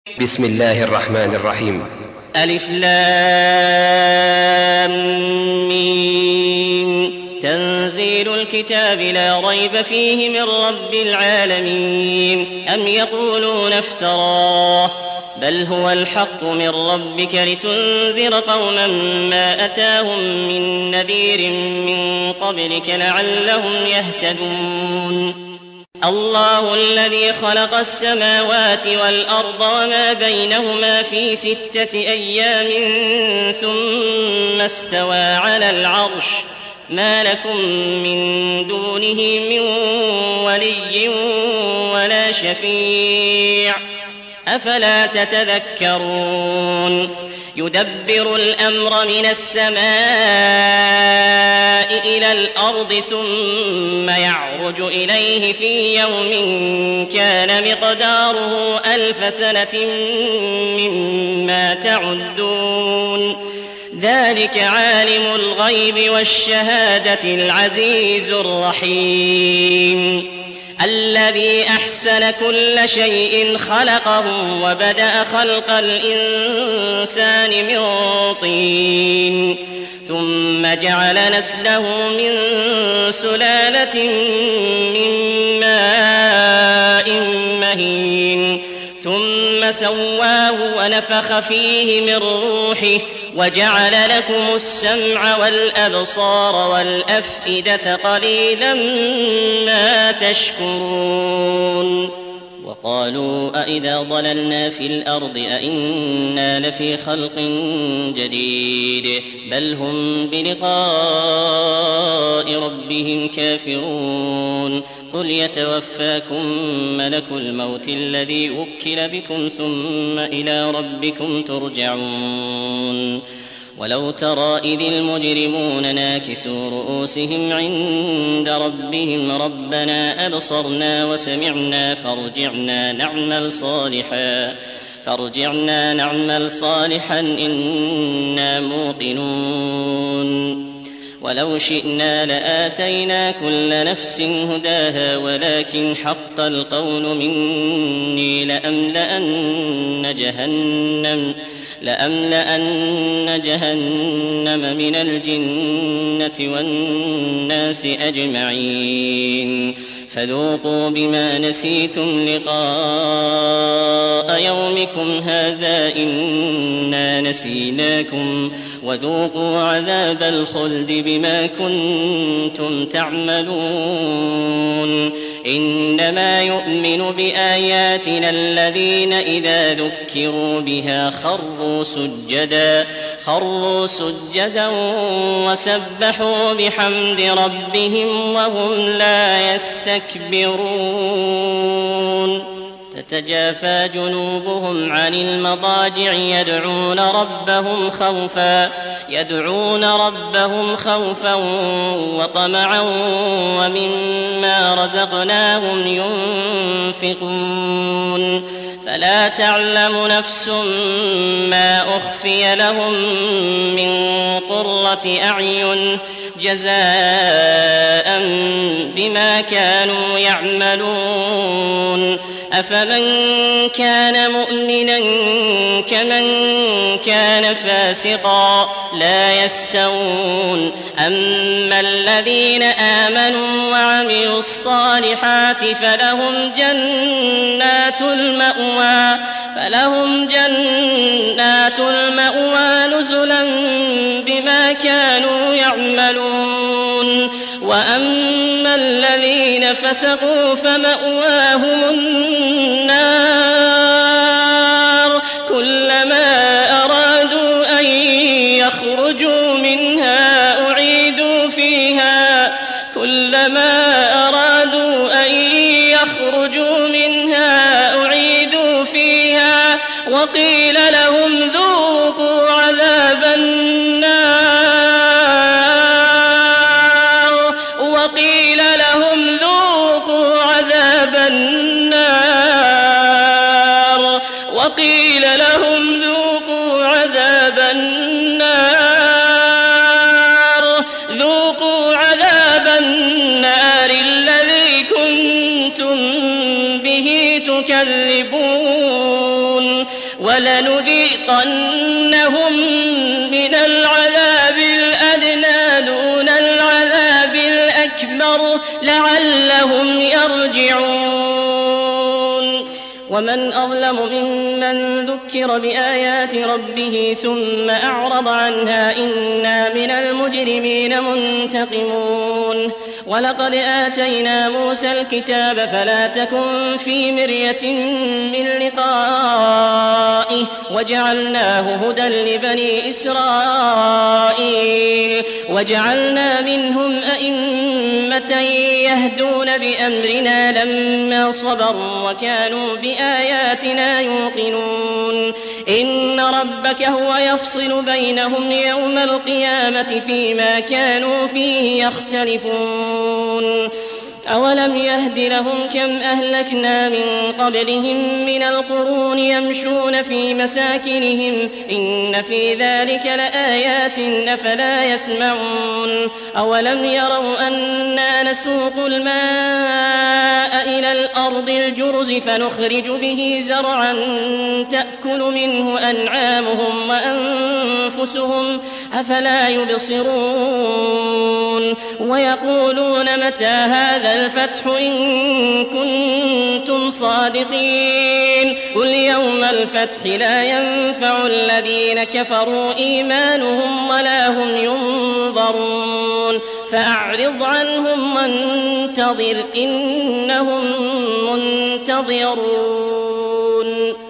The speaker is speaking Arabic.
بسم الله الرحمن الرحيم. ألف لام ميم. تنزيل الكتاب لا ريب فيه من رب العالمين. أم يقولون افتراه بل هو الحق من ربك لتنذر قوما ما أتاهم من نذير من قبلك لعلهم يهتدون. الله الذي خلق السماوات والأرض وما بينهما في 6 أيام ثم استوى على العرش ما لكم من دونه من ولي ولا شفيع أفلا تتذكرون. يدبر الأمر من السماء إلى الأرض ثم يعرج إليه في يوم كان مقداره 1000 سنة مما تعدون. ذلك عالم الغيب والشهادة العزيز الرحيم. الذي أحسن كل شيء خلقه وبدأ خلق الإنسان من طين ثم جعل نسله من سلالة من ماء مهين ثم سواه ونفخ فيه من روحه وجعل لكم السمع والأبصار والأفئدة قليلا ما تشكرون. وقالوا أئذا ضللنا في الأرض أئنا لفي خلق جديد بل هم بلقاء ربهم كافرون. قل يتوفاكم ملك الموت الذي وكل بكم ثم إلى ربكم ترجعون. ولو ترى إذ المجرمون ناكسوا رؤوسهم عند ربهم ربنا أبصرنا وسمعنا فارجعنا نعمل صالحا إنا موقنون. ولو شئنا لآتينا كل نفس هداها ولكن حق القول مني لأملأن جهنم من الجنة والناس أجمعين. فذوقوا بما نسيتم لقاء يومكم هذا إنا نسيناكم وذوقوا عذاب الخلد بما كنتم تعملون. إنما يؤمن بآياتنا الذين إذا ذكروا بها خروا سجدا وسبحوا بحمد ربهم وهم لا يستكبرون. تتجافى جنوبهم عن المضاجع يدعون ربهم خوفا وطمعا ومما رزقناهم ينفقون. فلا تعلم نفس ما أخفي لهم من قرة أعين جزاء بما كانوا يعملون. أفمن كان مؤمنا كمن كان فاسقا لا يستوون. أما الذين آمنوا وعملوا الصالحات فلهم جنات المأوى نزلا بما كانوا يعملون. وأما الذين فسقوا فمأواهم النار كلما أرادوا أن يخرجوا منها أعيدوا فيها وقيل لهم ذوقوا عذاب النار الذي كنتم به تكذبون. ولنذيقنهم من العذاب الأدنى دون العذاب الأكبر لعلهم يرجعون. ومن أظلم ممن ذكر بآيات ربه ثم أعرض عنها إنا من المجرمين منتقمون. ولقد آتينا موسى الكتاب فلا تكن في مرية من لقائه وجعلناه هدى لبني إسرائيل وجعلنا منهم أئمة يهدون بأمرنا لما صبروا وكانوا بآياتنا يوقنون. إن ربك هو يفصل بينهم يوم القيامة فيما كانوا فيه يختلفون. أولم يهد لهم كم أهلكنا من قبلهم من القرون يمشون في مساكنهم إن في ذلك لآيات أفلا يسمعون. أولم يروا أنا نسوق الماء إلى الأرض الجرز فنخرج به زرعا تأكل منه أنعامهم وأنفسهم أفلا يبصرون. ويقولون متى هذا الفتح إن كنتم صادقين قل يوم الفتح لا ينفع الذين كفروا إيمانهم ولا هم ينظرون. فأعرض عنهم وانتظر إنهم منتظرون.